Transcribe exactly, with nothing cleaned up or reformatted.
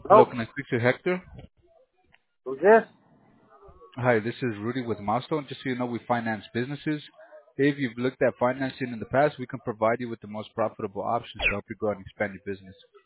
Hello, Hello, can I speak to Hector? who's this? Hi, this is Rudy with Milestone. Just so you know, we finance businesses. If you've looked at financing in the past, we can provide you with the most profitable options to help you grow and expand your business.